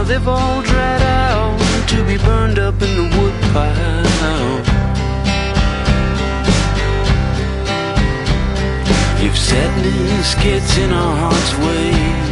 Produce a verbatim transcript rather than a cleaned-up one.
they've all dried out to be burned up in the woodpile. If sadness gets in our heart's way,